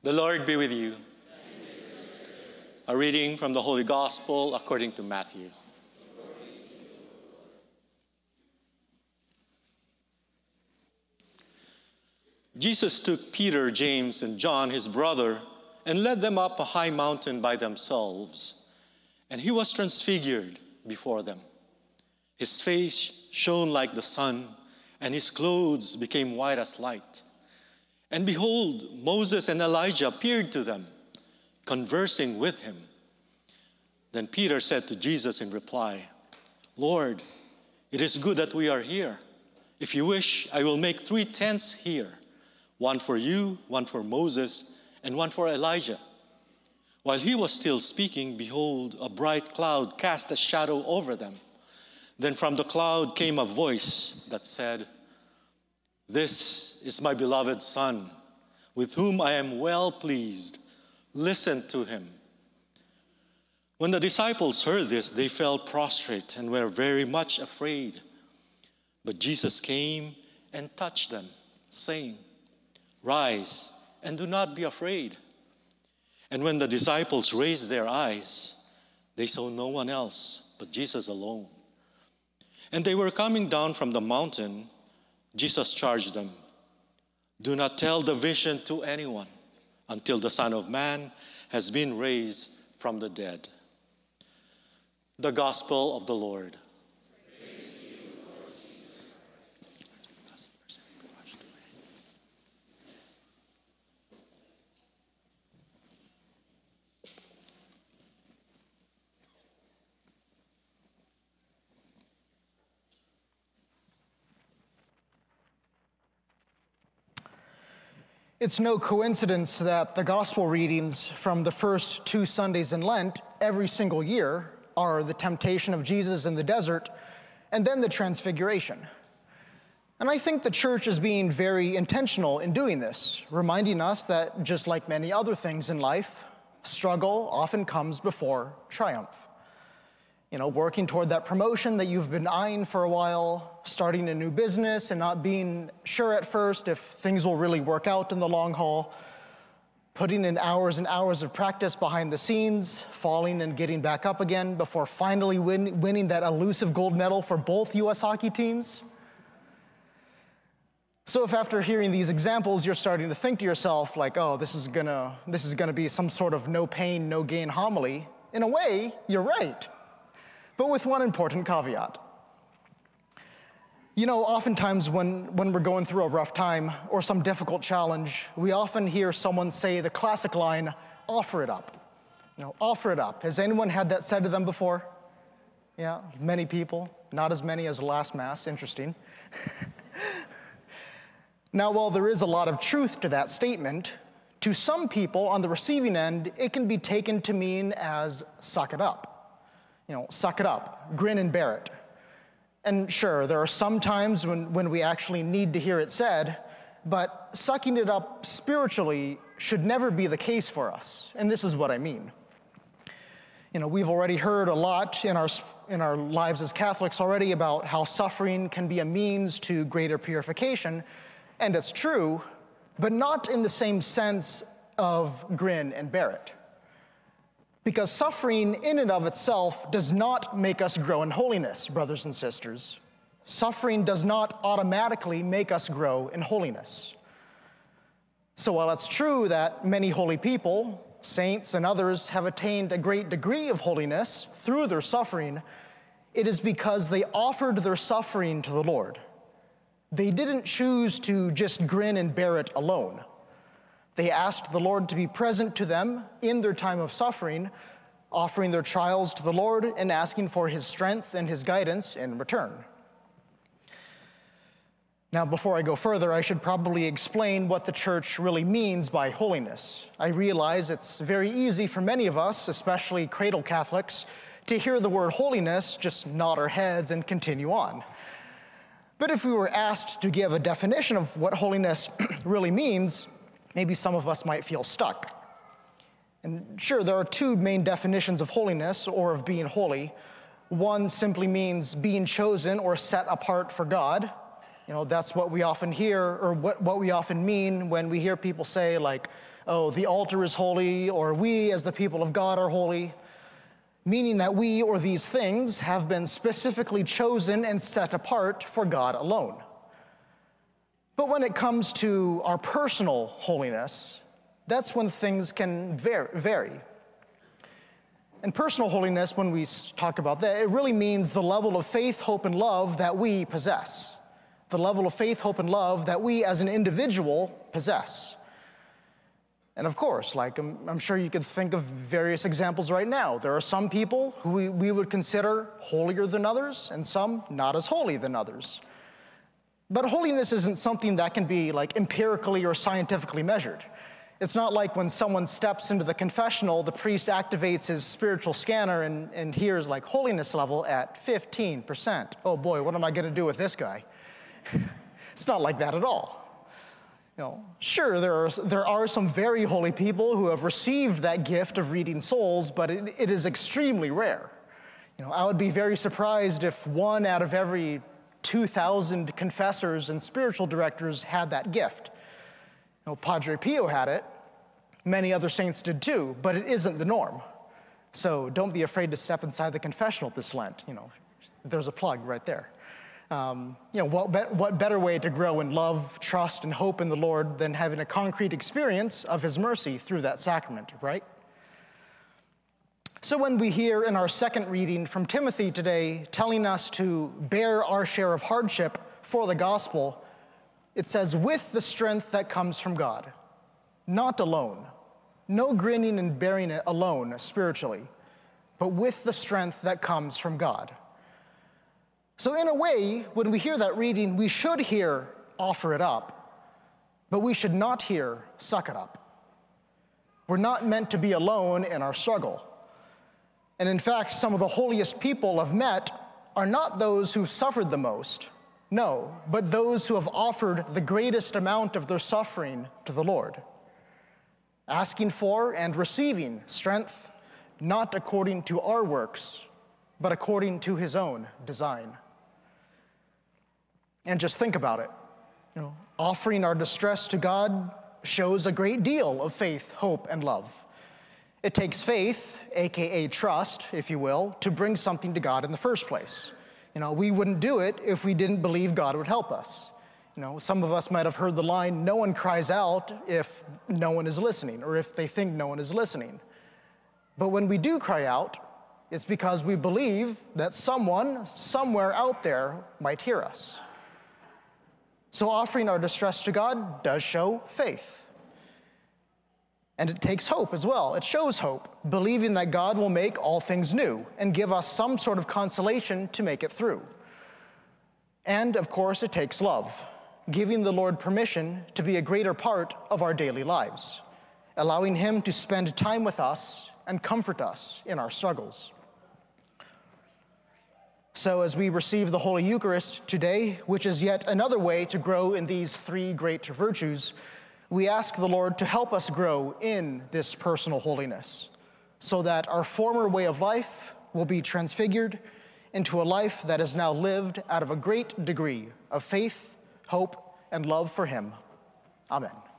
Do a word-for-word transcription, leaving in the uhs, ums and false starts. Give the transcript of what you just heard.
The Lord be with you. A reading from the Holy Gospel according to Matthew. Jesus took Peter, James, and John, his brother, and led them up a high mountain by themselves. And he was transfigured before them. His face shone like the sun, and his clothes became white as light. And behold, Moses and Elijah appeared to them, conversing with him. Then Peter said to Jesus in reply, "Lord, it is good that we are here. If you wish, I will make three tents here, one for you, one for Moses, and one for Elijah." While he was still speaking, behold, a bright cloud cast a shadow over them. Then from the cloud came a voice that said, "This is my beloved Son, with whom I am well pleased. Listen to him." When the disciples heard this, they fell prostrate and were very much afraid. But Jesus came and touched them, saying, "Rise and do not be afraid." And when the disciples raised their eyes, they saw no one else but Jesus alone. And they were coming down from the mountain. Jesus charged them, "Do not tell the vision to anyone until the Son of Man has been raised from the dead." The Gospel of the Lord. Praise to you, Lord Jesus. It's no coincidence that the gospel readings from the first two Sundays in Lent every single year are the temptation of Jesus in the desert and then the transfiguration. And I think the church is being very intentional in doing this, reminding us that just like many other things in life, struggle often comes before triumph. You know, working toward that promotion that you've been eyeing for a while, starting a new business and not being sure at first if things will really work out in the long haul, putting in hours and hours of practice behind the scenes, falling and getting back up again before finally win, winning that elusive gold medal for both U S hockey teams. So if after hearing these examples, you're starting to think to yourself like, oh, this is gonna, this is gonna be some sort of no pain, no gain homily, in a way, you're right. But with one important caveat. You know, oftentimes when, when we're going through a rough time or some difficult challenge, we often hear someone say the classic line, "Offer it up." You know, offer it up. Has anyone had that said to them before? Yeah, many people. Not as many as last Mass. Interesting. Now, while there is a lot of truth to that statement, to some people on the receiving end, it can be taken to mean as suck it up. You know, suck it up, grin and bear it. And sure, there are some times when, when we actually need to hear it said, but sucking it up spiritually should never be the case for us. And this is what I mean. You know, we've already heard a lot in our, in our lives as Catholics already about how suffering can be a means to greater purification, and it's true, but not in the same sense of grin and bear it. Because suffering in and of itself does not make us grow in holiness, brothers and sisters. Suffering does not automatically make us grow in holiness. So while it's true that many holy people, saints and others, have attained a great degree of holiness through their suffering, it is because they offered their suffering to the Lord. They didn't choose to just grin and bear it alone. They asked the Lord to be present to them in their time of suffering, offering their trials to the Lord and asking for his strength and his guidance in return. Now, before I go further, I should probably explain what the church really means by holiness. I realize it's very easy for many of us, especially cradle Catholics, to hear the word holiness, just nod our heads and continue on. But if we were asked to give a definition of what holiness really means, maybe some of us might feel stuck. And sure, there are two main definitions of holiness or of being holy. One simply means being chosen or set apart for God. You know, that's what we often hear, or what, what we often mean when we hear people say like, oh, the altar is holy, or we as the people of God are holy, meaning that we or these things have been specifically chosen and set apart for God alone. But when it comes to our personal holiness, that's when things can vary. And personal holiness, when we talk about that, it really means the level of faith, hope, and love that we possess. The level of faith, hope, and love that we as an individual possess. And of course, like I'm, I'm sure you could think of various examples right now. There are some people who we, we would consider holier than others, and some not as holy than others. But holiness isn't something that can be like empirically or scientifically measured. It's not like when someone steps into the confessional, the priest activates his spiritual scanner and, and hears like holiness level at fifteen percent. Oh boy, what am I gonna do with this guy? It's not like that at all. You know, sure, there are, there are some very holy people who have received that gift of reading souls, but it, it is extremely rare. You know, I would be very surprised if one out of every two thousand confessors and spiritual directors had that gift. You know, Padre Pio had it, many other saints did too, but it isn't the norm. So don't be afraid to step inside the confessional this Lent. You know, there's a plug right there. Um, you know, what, be what better way to grow in love, trust, and hope in the Lord than having a concrete experience of His mercy through that sacrament, right? So when we hear in our second reading from Timothy today telling us to bear our share of hardship for the gospel, it says, with the strength that comes from God, not alone. No grinning and bearing it alone spiritually, but with the strength that comes from God. So in a way, when we hear that reading, we should hear, offer it up, but we should not hear, suck it up. We're not meant to be alone in our struggle. And in fact, some of the holiest people I've met are not those who suffered the most, no, but those who have offered the greatest amount of their suffering to the Lord, asking for and receiving strength, not according to our works, but according to His own design. And just think about it. You know, offering our distress to God shows a great deal of faith, hope, and love. It takes faith, aka trust, if you will, to bring something to God in the first place. You know, we wouldn't do it if we didn't believe God would help us. You know, some of us might have heard the line, no one cries out if no one is listening, or if they think no one is listening. But when we do cry out, it's because we believe that someone, somewhere out there, might hear us. So offering our distress to God does show faith. And it takes hope as well. It shows hope, believing that God will make all things new and give us some sort of consolation to make it through. And of course, it takes love, giving the Lord permission to be a greater part of our daily lives, allowing Him to spend time with us and comfort us in our struggles. So as we receive the Holy Eucharist today, which is yet another way to grow in these three great virtues, we ask the Lord to help us grow in this personal holiness, so that our former way of life will be transfigured into a life that is now lived out of a great degree of faith, hope, and love for Him. Amen.